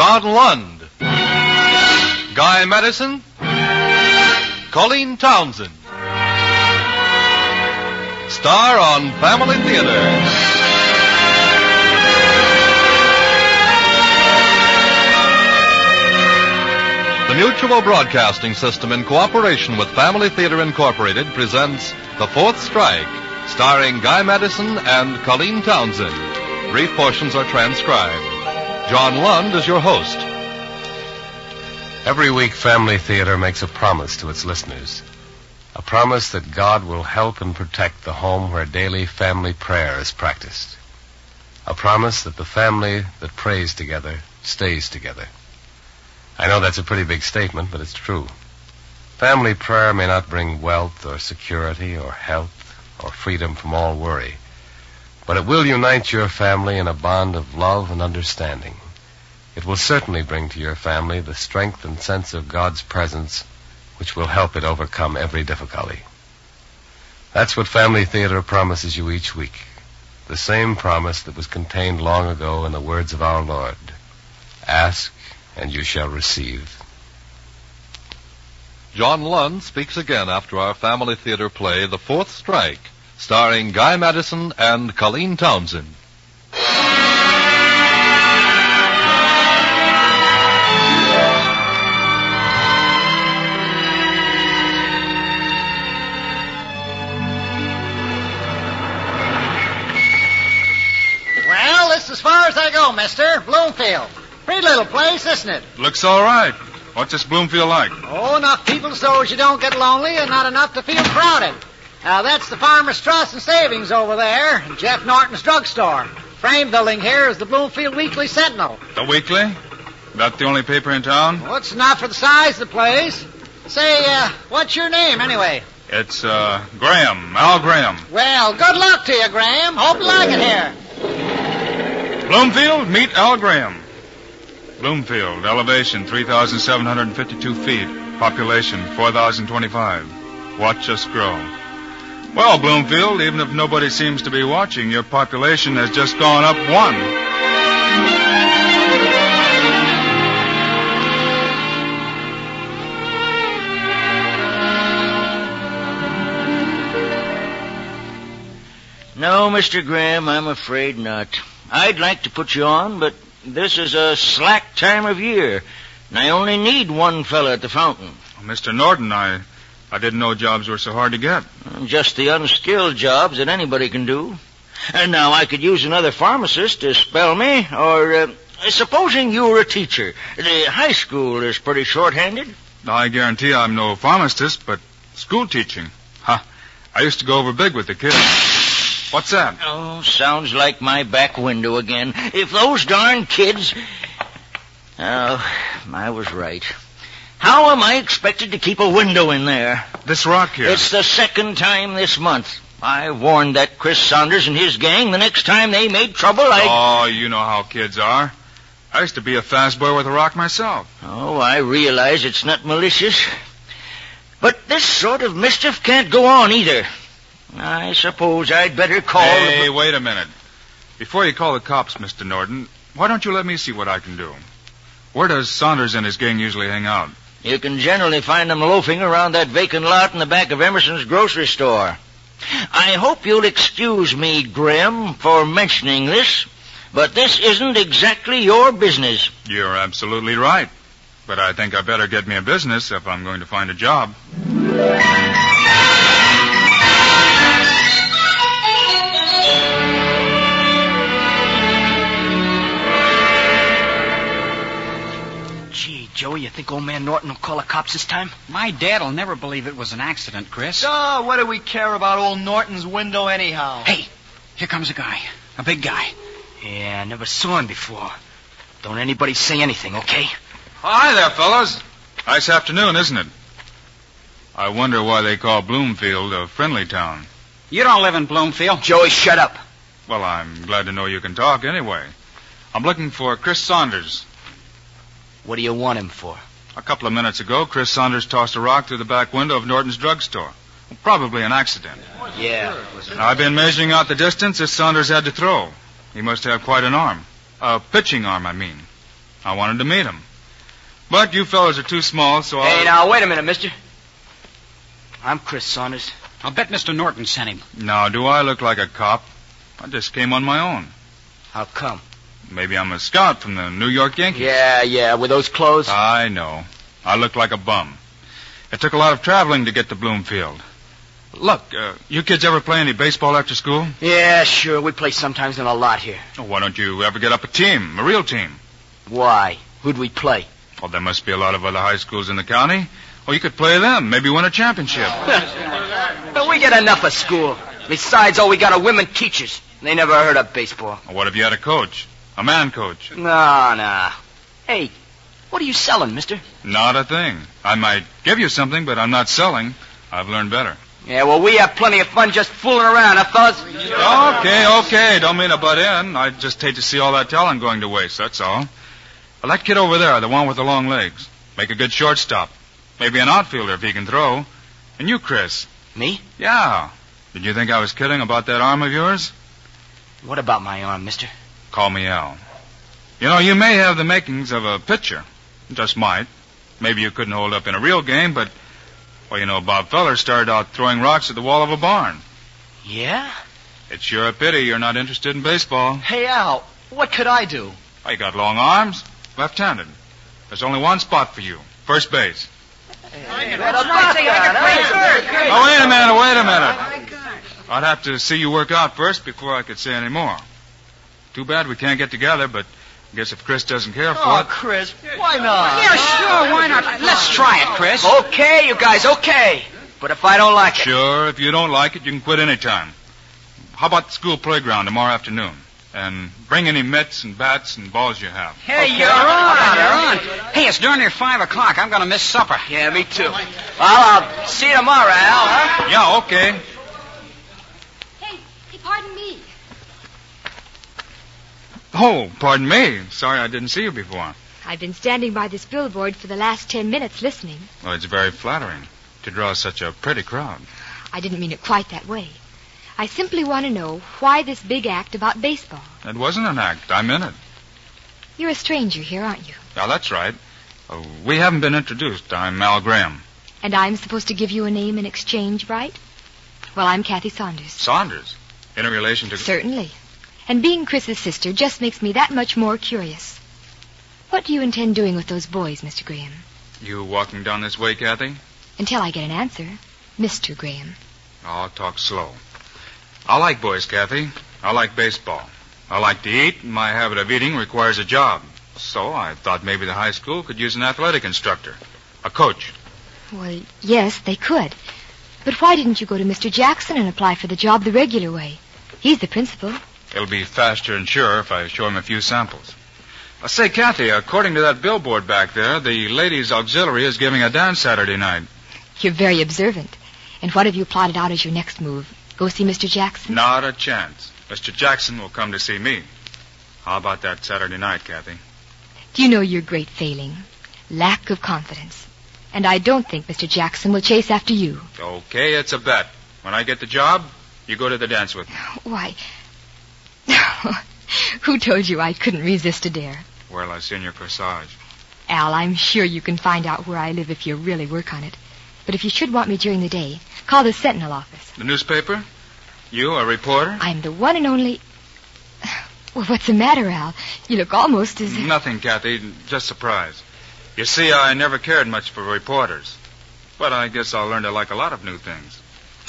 John Lund, Guy Madison, Colleen Townsend. Star on Family Theater. The Mutual Broadcasting System, in cooperation with Family Theater Incorporated, presents The Fourth Strike, starring Guy Madison and Colleen Townsend. Brief portions are transcribed. John Lund is your host. Every week, Family Theater makes a promise to its listeners. A promise that God will help and protect the home where daily family prayer is practiced. A promise that the family that prays together stays together. I know that's a pretty big statement, but it's true. Family prayer may not bring wealth or security or health or freedom from all worry, but it will unite your family in a bond of love and understanding. It will certainly bring to your family the strength and sense of God's presence, which will help it overcome every difficulty. That's what Family Theater promises you each week. The same promise that was contained long ago in the words of our Lord. Ask, and you shall receive. John Lund speaks again after our Family Theater play, The Fourth Strike, starring Guy Madison and Colleen Townsend. Well, this is as far as I go, mister. Bloomfield. Pretty little place, isn't it? Looks all right. What's this Bloomfield like? Oh, enough people so as you don't get lonely and not enough to feel crowded. Now, that's the Farmer's Trust and Savings over there, and Jeff Norton's drugstore. Frame building here is the Bloomfield Weekly Sentinel. The Weekly? That the only paper in town? Well, it's enough for the size of the place. Say, what's your name, anyway? It's, Graham. Al Graham. Well, good luck to you, Graham. Hope you like it here. Bloomfield, meet Al Graham. Bloomfield, elevation 3,752 feet. Population 4,025. Watch us grow. Well, Bloomfield, even if nobody seems to be watching, your population has just gone up 1. No, Mr. Graham, I'm afraid not. I'd like to put you on, but this is a slack time of year, and I only need one fella at the fountain. Mr. Norton, I didn't know jobs were so hard to get. Just the unskilled jobs that anybody can do. And now I could use another pharmacist to spell me, or supposing you were a teacher. The high school is pretty short-handed. I guarantee I'm no pharmacist, but school teaching. I used to go over big with the kids. What's that? Oh, sounds like my back window again. If those darn kids... Oh, I was right. How am I expected to keep a window in there? This rock here. It's the second time this month. I warned that Chris Saunders and his gang the next time they made trouble, Oh, you know how kids are. I used to be a fast boy with a rock myself. Oh, I realize it's not malicious. But this sort of mischief can't go on either. I suppose I'd better call... Hey, wait a minute. Before you call the cops, Mr. Norton, why don't you let me see what I can do? Where does Saunders and his gang usually hang out? You can generally find them loafing around that vacant lot in the back of Emerson's grocery store. I hope you'll excuse me, Graham, for mentioning this, but this isn't exactly your business. You're absolutely right. But I think I better get me a business if I'm going to find a job. Joey, you think old man Norton will call the cops this time? My dad'll never believe it was an accident, Chris. Oh, what do we care about old Norton's window anyhow? Hey, here comes a guy. A big guy. Yeah, I never saw him before. Don't anybody say anything, okay? Hi there, fellas. Nice afternoon, isn't it? I wonder why they call Bloomfield a friendly town. You don't live in Bloomfield. Joey, shut up. Well, I'm glad to know you can talk anyway. I'm looking for Chris Saunders. What do you want him for? A couple of minutes ago, Chris Saunders tossed a rock through the back window of Norton's drugstore. Probably an accident. Yeah. Now, I've been measuring out the distance that Saunders had to throw. He must have quite an arm. A pitching arm, I mean. I wanted to meet him. But you fellas are too small, so Hey, now, wait a minute, mister. I'm Chris Saunders. I'll bet Mr. Norton sent him. Now, do I look like a cop? I just came on my own. How come? Maybe I'm a scout from the New York Yankees. Yeah, with those clothes. I know. I look like a bum. It took a lot of traveling to get to Bloomfield. Look, you kids ever play any baseball after school? Yeah, sure. We play sometimes in a lot here. Oh, why don't you ever get up a team, a real team? Why? Who'd we play? Well, there must be a lot of other high schools in the county. Well, you could play them, maybe win a championship. But we get enough of school. Besides, all we got are women teachers. They never heard of baseball. Well, what if you had a coach? A man coach? Nah. Hey, what are you selling, mister? Not a thing. I might give you something, but I'm not selling. I've learned better. Yeah, well, we have plenty of fun just fooling around, huh, fellas? Okay. Don't mean to butt in. I just hate to see all that talent going to waste, that's all. Well, that kid over there, the one with the long legs, make a good shortstop. Maybe an outfielder if he can throw. And you, Chris. Me? Yeah. Did you think I was kidding about that arm of yours? What about my arm, mister? Call me Al. You know, you may have the makings of a pitcher. Just might. Maybe you couldn't hold up in a real game, but... Well, you know, Bob Feller started out throwing rocks at the wall of a barn. Yeah? It's sure a pity you're not interested in baseball. Hey, Al, what could I do? Oh, you got long arms. Left-handed. There's only one spot for you. First base. Oh, wait a minute. I'd have to see you work out first before I could say any more. Too bad we can't get together, but I guess if Chris doesn't care for it... Chris, why not? Yeah, sure, why not? Let's try it, Chris. Okay, you guys, okay. But if I don't like it... Sure, if you don't like it, you can quit any time. How about the school playground tomorrow afternoon? And bring any mitts and bats and balls you have. Hey, Okay. you're on. Hey, it's darn near 5 o'clock. I'm going to miss supper. Yeah, me too. Well, I'll see you tomorrow, Al, huh? Yeah, okay. Hey, pardon me. Oh, pardon me. Sorry I didn't see you before. I've been standing by this billboard for the last 10 minutes listening. Well, it's very flattering to draw such a pretty crowd. I didn't mean it quite that way. I simply want to know why this big act about baseball. It wasn't an act. I'm in it. You're a stranger here, aren't you? Now, that's right. We haven't been introduced. I'm Al Graham. And I'm supposed to give you a name in exchange, right? Well, I'm Kathy Saunders. Saunders? In a relation to... Certainly. And being Chris's sister just makes me that much more curious. What do you intend doing with those boys, Mr. Graham? You walking down this way, Kathy? Until I get an answer, Mr. Graham. I'll talk slow. I like boys, Kathy. I like baseball. I like to eat, and my habit of eating requires a job. So I thought maybe the high school could use an athletic instructor, a coach. Well, yes, they could. But why didn't you go to Mr. Jackson and apply for the job the regular way? He's the principal. It'll be faster and surer if I show him a few samples. Say, Kathy, according to that billboard back there, the ladies' auxiliary is giving a dance Saturday night. You're very observant. And what have you plotted out as your next move? Go see Mr. Jackson? Not a chance. Mr. Jackson will come to see me. How about that Saturday night, Kathy? Do you know your great failing? Lack of confidence. And I don't think Mr. Jackson will chase after you. Okay, it's a bet. When I get the job, you go to the dance with me. Why... Who told you I couldn't resist a dare? Well, I've seen your corsage. Al, I'm sure you can find out where I live if you really work on it. But if you should want me during the day, call the Sentinel office. The newspaper? You, a reporter? I'm the one and only... Well, what's the matter, Al? You look almost as... Nothing, Kathy. Just surprised. You see, I never cared much for reporters. But I guess I'll learn to like a lot of new things.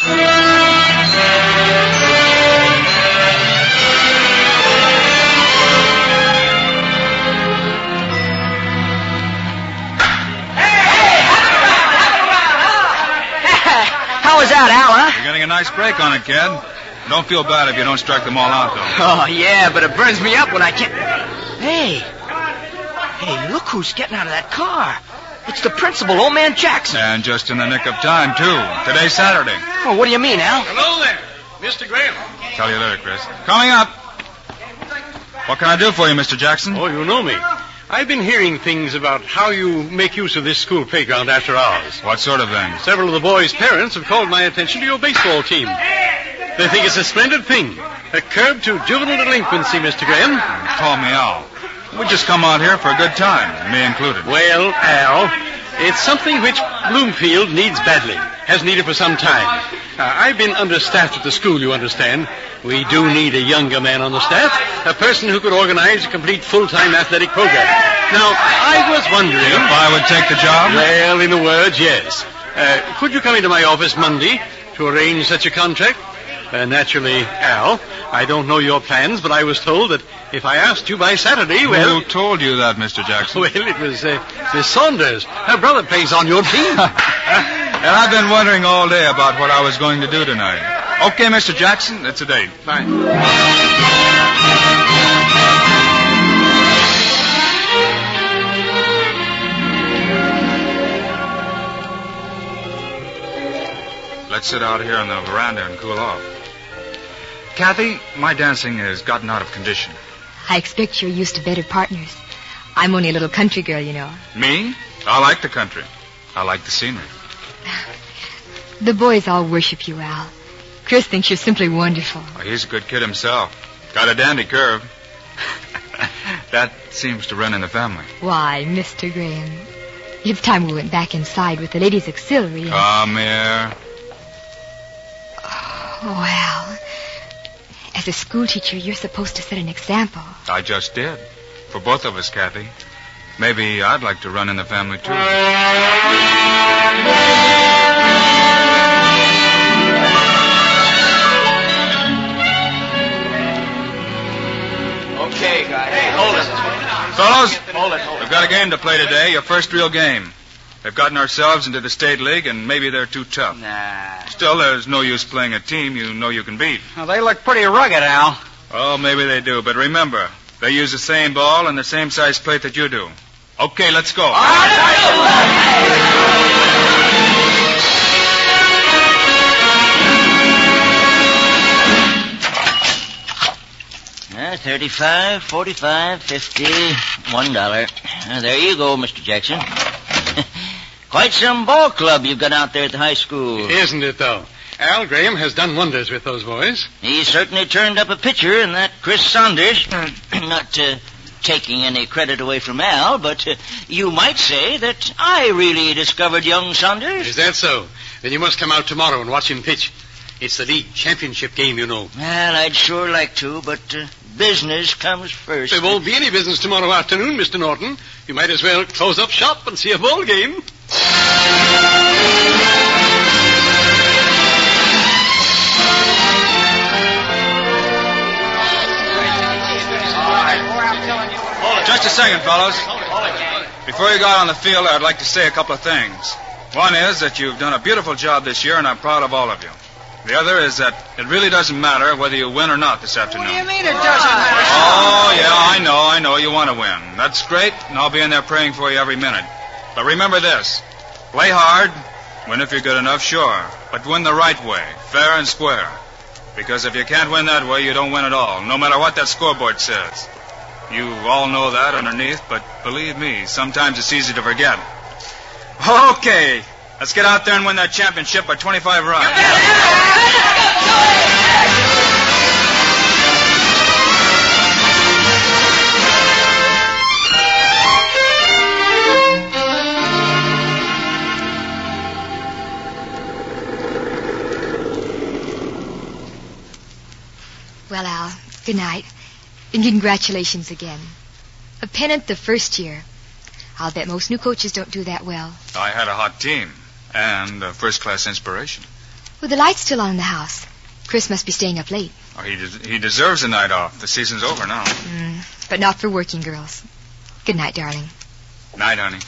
How was that, Al, huh? You're getting a nice break on it, kid. Don't feel bad if you don't strike them all out, though. Oh, yeah, but it burns me up when I can't... Hey, look who's getting out of that car. It's the principal, old man Jackson. And just in the nick of time, too. Today's Saturday. Oh, what do you mean, Al? Hello there, Mr. Graham. Tell you later, Chris. Coming up. What can I do for you, Mr. Jackson? Oh, you know me. I've been hearing things about how you make use of this school playground after hours. What sort of things? Several of the boys' parents have called my attention to your baseball team. They think it's a splendid thing. A curb to juvenile delinquency, Mr. Graham. Call me Al. We just come out here for a good time, me included. Well, Al, it's something which Bloomfield needs badly. Has needed for some time. I've been understaffed at the school, you understand. We do need a younger man on the staff, a person who could organize a complete full-time athletic program. Now, I was wondering... If I would take the job? Well, in a word, yes. Could you come into my office Monday to arrange such a contract? Naturally, Al, I don't know your plans, but I was told that if I asked you by Saturday, well... Who told you that, Mr. Jackson? Well, it was Miss Saunders. Her brother plays on your team. And I've been wondering all day about what I was going to do tonight. Okay, Mr. Jackson, it's a date. Fine. Let's sit out here on the veranda and cool off. Kathy, my dancing has gotten out of condition. I expect you're used to better partners. I'm only a little country girl, you know. Me? I like the country. I like the scenery. The boys all worship you, Al. Chris thinks you're simply wonderful. Well, he's a good kid himself. Got a dandy curve. That seems to run in the family. Why, Mr. Graham, it's time we went back inside with the ladies' auxiliary. And... Come here. Oh, Al. As a school teacher, you're supposed to set an example. I just did. For both of us, Kathy. Maybe I'd like to run in the family, too. Okay, guys. Hey, hold it. Fellows, Hold it. we've got a game to play today, your first real game. They've gotten ourselves into the state league, and maybe they're too tough. Nah. Still, there's no use playing a team you know you can beat. Well, they look pretty rugged, Al. Oh, maybe they do, but remember, they use the same ball and the same size plate that you do. Okay, let's go. 35, 45, 50, $1. There you go, Mr. Jackson. Quite some ball club you've got out there at the high school. Isn't it, though? Al Graham has done wonders with those boys. He certainly turned up a pitcher in that Chris Saunders. Not taking any credit away from Al, but you might say that I really discovered young Saunders. Is that so? Then you must come out tomorrow and watch him pitch. It's the league championship game, you know. Well, I'd sure like to, but business comes first. There won't be any business tomorrow afternoon, Mr. Norton. You might as well close up shop and see a ball game. Just a second, fellows. Before you go out on the field, I'd like to say a couple of things. One is that you've done a beautiful job this year, and I'm proud of all of you. The other is that it really doesn't matter whether you win or not this afternoon. What do you mean it doesn't matter? Oh, yeah, I know you want to win. That's great, and I'll be in there praying for you every minute. But remember this. Play hard, win if you're good enough, sure. But win the right way, fair and square. Because if you can't win that way, you don't win at all, no matter what that scoreboard says. You all know that underneath, but believe me, sometimes it's easy to forget. Okay, let's get out there and win that championship by 25 runs. Well, Al, good night. And congratulations again. A pennant the first year. I'll bet most new coaches don't do that well. I had a hot team and a first-class inspiration. With the lights still on in the house, Chris must be staying up late. Oh, he deserves a night off. The season's over now. But not for working girls. Good night, darling. Night, honey.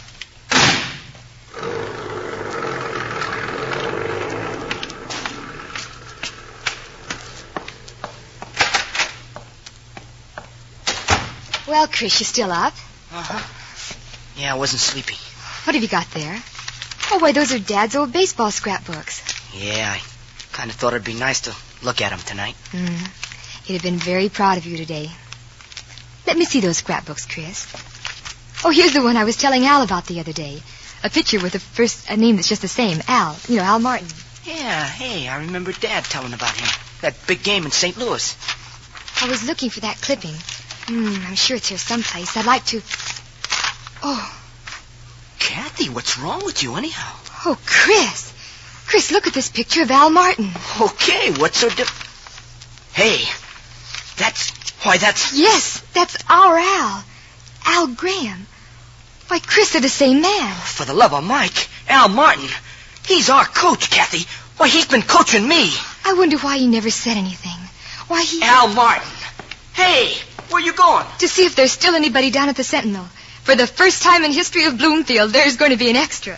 Well, Chris, you still up? Uh-huh. Yeah, I wasn't sleepy. What have you got there? Oh, why, those are Dad's old baseball scrapbooks. Yeah, I kind of thought it'd be nice to look at them tonight. He'd have been very proud of you today. Let me see those scrapbooks, Chris. Oh, here's the one I was telling Al about the other day. A picture with a name that's just the same, Al. You know, Al Martin. Yeah, hey, I remember Dad telling about him. That big game in St. Louis. I was looking for that clipping. I'm sure it's here someplace. I'd like to... Oh. Kathy, what's wrong with you anyhow? Oh, Chris. Chris, look at this picture of Al Martin. Okay, what's so Hey, that's... Yes, that's our Al. Al Graham. Why, Chris, they're the same man. For the love of Mike, Al Martin. He's our coach, Kathy. Why, he's been coaching me. I wonder why he never said anything. Why he... Al Martin. Hey, where you going? To see if there's still anybody down at the Sentinel. For the first time in history of Bloomfield, there's going to be an extra.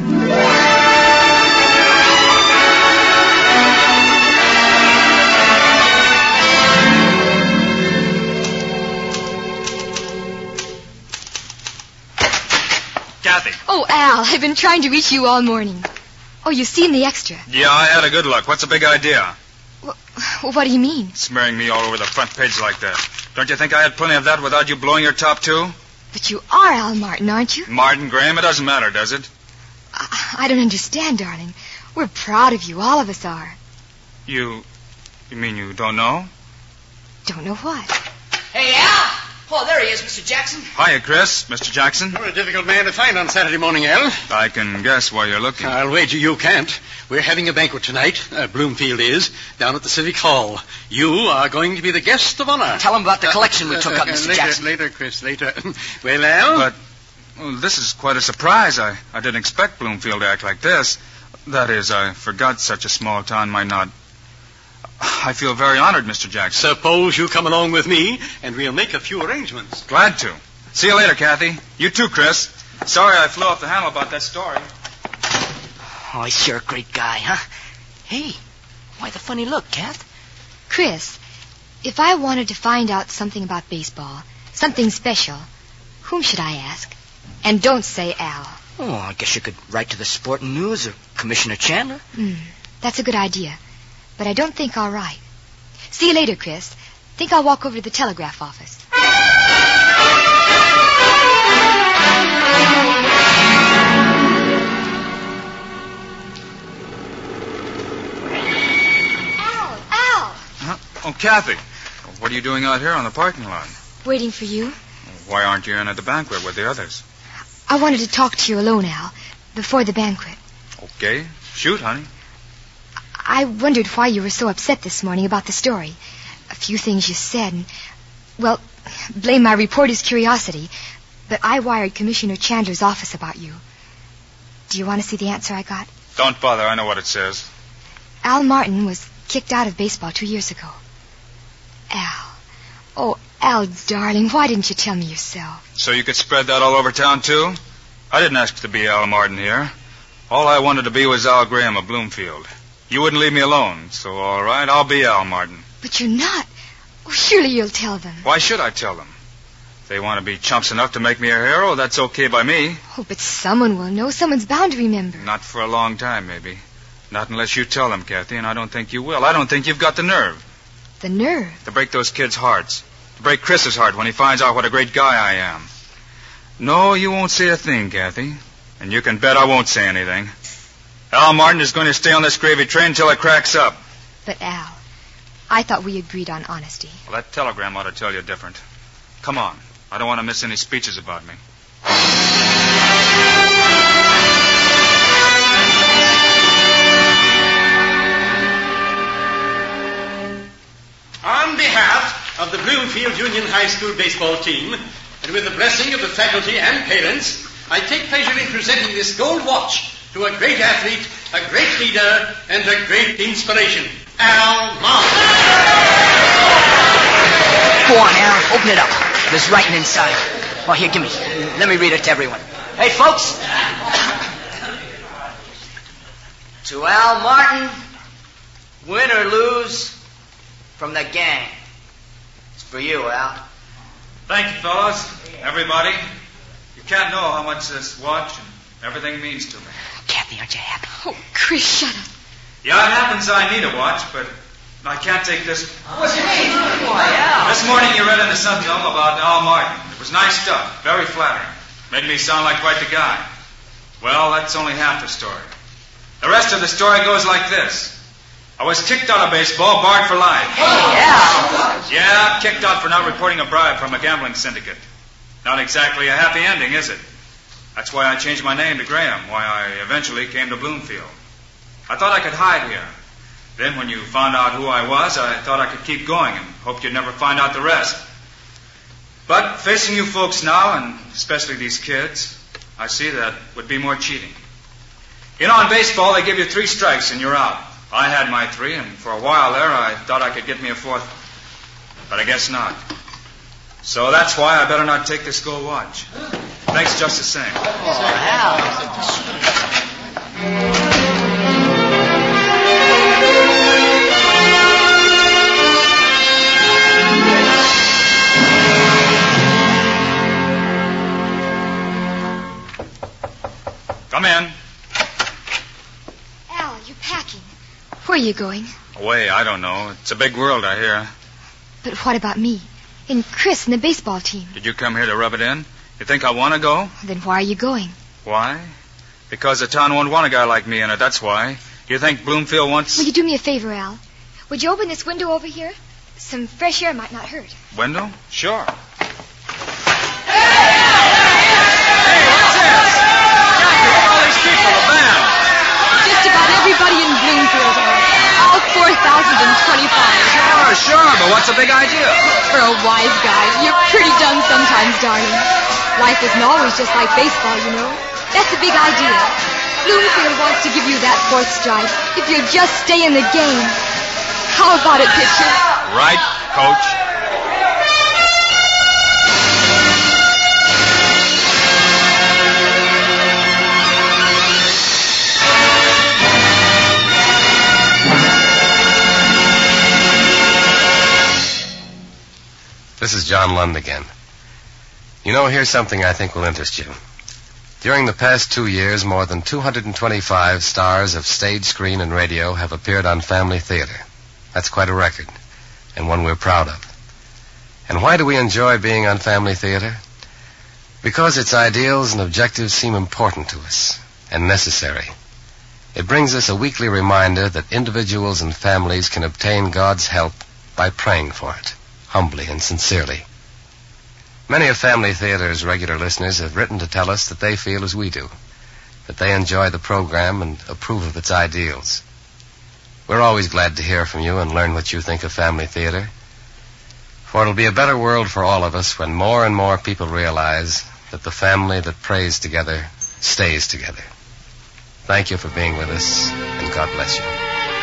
Kathy. Oh, Al, I've been trying to reach you all morning. Oh, you've seen the extra. Yeah, I had a good look. What's the big idea? Well, what do you mean? Smearing me all over the front page like that. Don't you think I had plenty of that without you blowing your top, too? But you are Al Martin, aren't you? Martin Graham, it doesn't matter, does it? I don't understand, darling. We're proud of you. All of us are. You mean you don't know? Don't know what? Hey, Al! Oh, there he is, Mr. Jackson. Hiya, Chris. Mr. Jackson. You're a difficult man to find on Saturday morning, Al. I can guess why you're looking. I'll wager you can't. We're having a banquet tonight, Bloomfield is, down at the Civic Hall. You are going to be the guest of honor. Tell him about the collection we took up, Mr. Jackson. Later, Chris, later. Well, Al? But this is quite a surprise. I didn't expect Bloomfield to act like this. That is, I forgot such a small town might not... I feel very honored, Mr. Jackson. Suppose you come along with me, and we'll make a few arrangements. Glad to. See you later, Kathy. You too, Chris. Sorry I flew off the handle about that story. Oh, he's sure a great guy, huh? Hey, why the funny look, Kath? Chris, if I wanted to find out something about baseball, something special, whom should I ask? And don't say Al. Oh, I guess you could write to the Sporting News or Commissioner Chandler. That's a good idea. But I don't think I'll write. See you later, Chris. Think I'll walk over to the telegraph office. Al! Huh? Oh, Kathy. What are you doing out here on the parking lot? Waiting for you. Why aren't you in at the banquet with the others? I wanted to talk to you alone, Al, before the banquet. Okay. Shoot, honey. I wondered why you were so upset this morning about the story. A few things you said, and... Well, blame my reporter's curiosity, but I wired Commissioner Chandler's office about you. Do you want to see the answer I got? Don't bother. I know what it says. Al Martin was kicked out of baseball 2 years ago. Al. Oh, Al, darling, why didn't you tell me yourself? So you could spread that all over town, too? I didn't ask to be Al Martin here. All I wanted to be was Al Graham of Bloomfield. You wouldn't leave me alone, so all right, I'll be Al Martin. But you're not. Oh, surely you'll tell them. Why should I tell them? If they want to be chumps enough to make me a hero, that's okay by me. Oh, but someone will know. Someone's bound to remember. Not for a long time, maybe. Not unless you tell them, Kathy, and I don't think you will. I don't think you've got the nerve. The nerve? To break those kids' hearts. To break Chris's heart when he finds out what a great guy I am. No, you won't say a thing, Kathy. And you can bet I won't say anything. Al Martin is going to stay on this gravy train until it cracks up. But, Al, I thought we agreed on honesty. Well, that telegram ought to tell you different. Come on. I don't want to miss any speeches about me. On behalf of the Bloomfield Union High School baseball team, and with the blessing of the faculty and parents, I take pleasure in presenting this gold watch to a great athlete, a great leader, and a great inspiration, Al Martin. Go on, Al. Open it up. There's writing inside. Oh, here, give me. Let me read it to everyone. Hey, folks. To Al Martin, win or lose, from the gang. It's for you, Al. Thank you, fellas. Everybody. You can't know how much this watch and everything means to me. Kathy, aren't you happy? Oh, Chris, shut up. Yeah, it happens I need a watch, but I can't take this. What's your name? Why, Al. This morning you read in the Sentinel about Al Martin. It was nice stuff, very flattering. Made me sound like quite the guy. Well, that's only half the story. The rest of the story goes like this. I was kicked out of baseball, barred for life. Yeah, kicked out for not reporting a bribe from a gambling syndicate. Not exactly a happy ending, is it? That's why I changed my name to Graham, why I eventually came to Bloomfield. I thought I could hide here. Then when you found out who I was, I thought I could keep going and hoped you'd never find out the rest. But facing you folks now, and especially these kids, I see that would be more cheating. You know, in baseball, they give you 3 strikes and you're out. I had my 3, and for a while there, I thought I could get me a 4th. But I guess not. So that's why I better not take this gold watch. Thanks just the same. Come in. Al, you're packing. Where are you going? Away, I don't know. It's a big world, I hear. But what about me? And Chris and the baseball team? Did you come here to rub it in? You think I want to go? Then why are you going? Why? Because the town won't want a guy like me in it, that's why. You think Bloomfield wants... Will you do me a favor, Al? Would you open this window over here? Some fresh air might not hurt. Window? Sure. Just about everybody in Bloomfield, all 4,025. Sure, but what's the big idea? For a wise guy, you're pretty dumb sometimes, darling. Life isn't always just like baseball, you know. That's the big idea. Bloomfield wants to give you that 4th strike if you'll just stay in the game. How about it, pitcher? Right, Coach. This is John Lund again. You know, here's something I think will interest you. During the past 2 years, more than 225 stars of stage, screen, and radio have appeared on Family Theater. That's quite a record, and one we're proud of. And why do we enjoy being on Family Theater? Because its ideals and objectives seem important to us and necessary. It brings us a weekly reminder that individuals and families can obtain God's help by praying for it, humbly and sincerely. Many of Family Theater's regular listeners have written to tell us that they feel as we do, that they enjoy the program and approve of its ideals. We're always glad to hear from you and learn what you think of Family Theater, for it'll be a better world for all of us when more and more people realize that the family that prays together stays together. Thank you for being with us, and God bless you.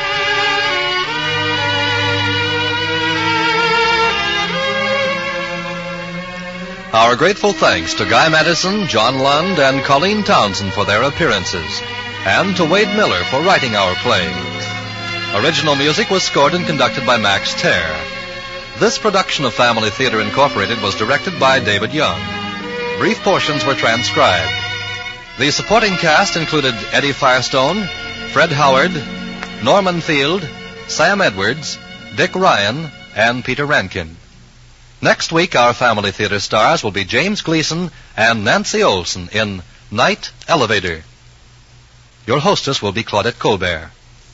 Our grateful thanks to Guy Madison, John Lund, and Colleen Townsend for their appearances, and to Wade Miller for writing our play. Original music was scored and conducted by Max Terr. This production of Family Theater Incorporated was directed by David Young. Brief portions were transcribed. The supporting cast included Eddie Firestone, Fred Howard, Norman Field, Sam Edwards, Dick Ryan, and Peter Rankin. Next week, our Family Theater stars will be James Gleason and Nancy Olson in Night Elevator. Your hostess will be Claudette Colbert.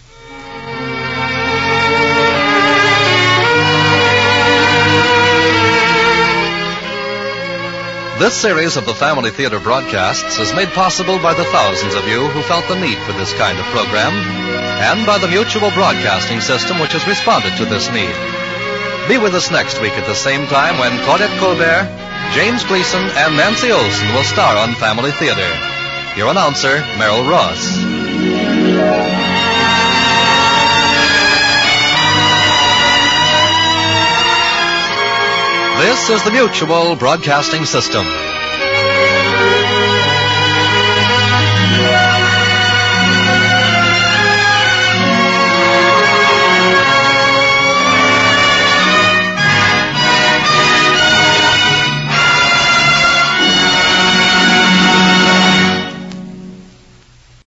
This series of the Family Theater broadcasts is made possible by the thousands of you who felt the need for this kind of program, and by the Mutual Broadcasting System, which has responded to this need. Be with us next week at the same time when Claudette Colbert, James Gleason, and Nancy Olson will star on Family Theater. Your announcer, Merrill Ross. This is the Mutual Broadcasting System.